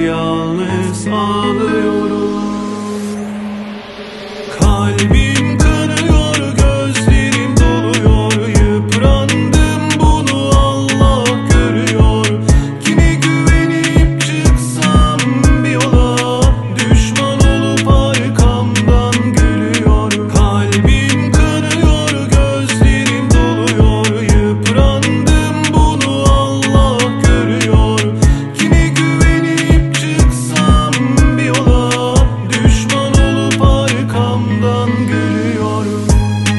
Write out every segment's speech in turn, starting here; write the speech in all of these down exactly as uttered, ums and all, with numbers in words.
yalnız ağlıyorum. Kalbim kanıyor, gözlerim doluyor, yıprandım, bunu Allah görüyor. Kime güvenip çıksam bir yola, düşman olup arkamdan gülüyor. Kalbim kanıyor, gözlerim doluyor, yıprandım, bunu Allah görüyor. Kime güvenip çıksam bir yola, düşman olup arkamdan gülüyorum.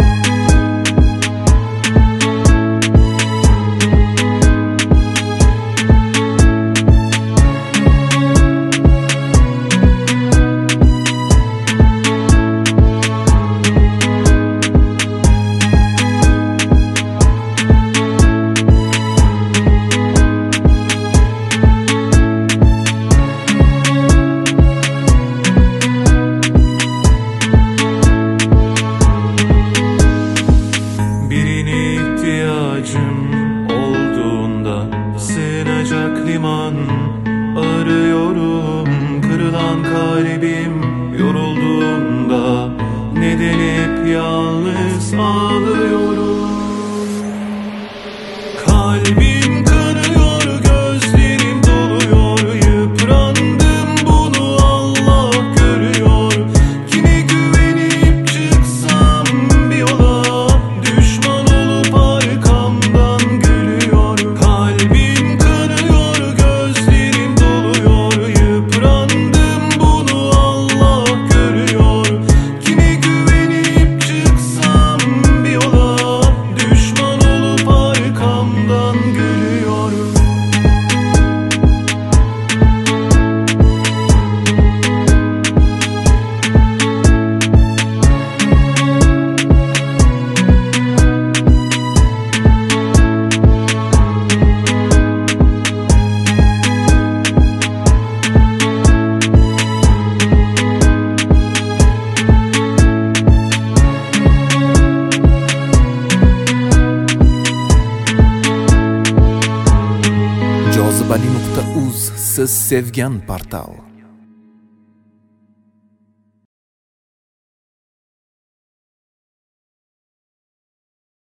Birine ihtiyacım olduğunda sığınacak liman arıyorum. Kırılan kalbim yorulduğunda neden hep yalnız ağlıyorum. Kalbim kanıyor, gözlerim doluyor, yıprandım, bunu Allah görüyor. Kime güvenip çıksam bir yola, düşman olup arkamdan gülüyor. Kalbim kanıyor, gözlerim doluyor, yıprandım, bunu Allah görüyor. Kime güvenip çıksam bir yola, düşman olup arkamdan gülüyor. Jozibali nuqta uz siz sevgan portal.